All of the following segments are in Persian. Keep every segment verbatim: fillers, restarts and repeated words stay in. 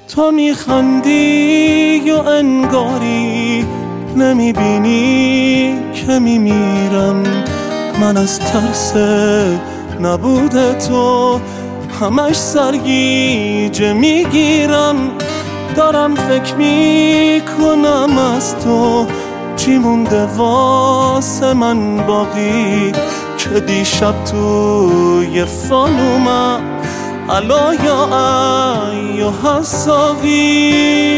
تو میخندی و انگاری نمیبینی که میمیرم. من از ترس نبود تو همش سرگیجه میگیرم. دارم فکر میکنم از تو چی مونده واسه من باقی، که دیشب توی فانومم الا یا ایها الساقی.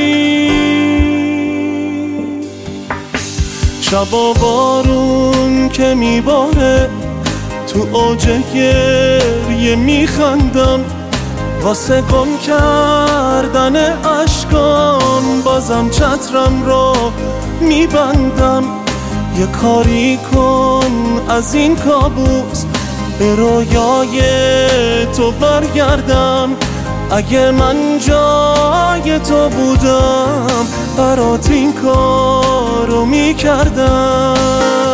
شبا بارون که میباره تو اوج گریه میخندم، واسه گم کردن اشکام بازم چترم رو میبندم. یه کاری کن از این کابوس به رویای تو برگردم. اگه من جای تو بودم برات این کارو میکردم.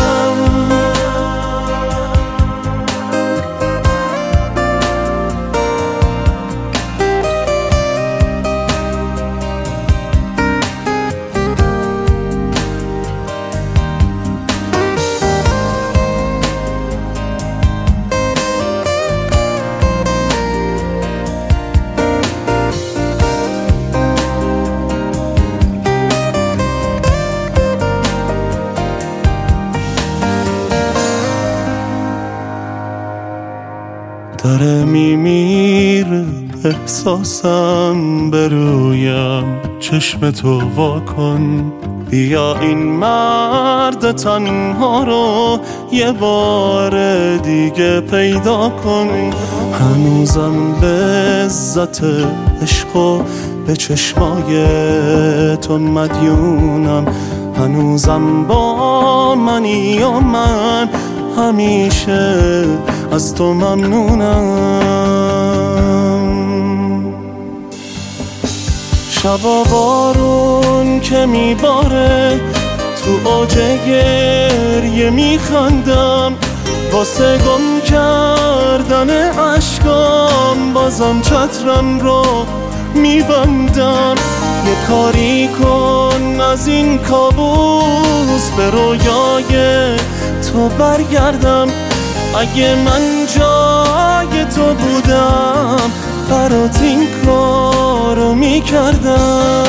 داره میمیره احساسم برویم، چشم تو وا کن. بیا این مرد تنها رو یه بار دیگه پیدا کن. هنوزم لذت عشقو به چشمای تو مدیونم. هنوزم با منی و من همیشه از تو ممنونم. شبا بارون که میباره تو اوج گریه میخندم، واسه گم کردن اشکام بازم چترم رو میبندم. یه کاری کن از این کابوس به رویای تو برگردم. اگه من جای تو بودم برات این کارو میکردم.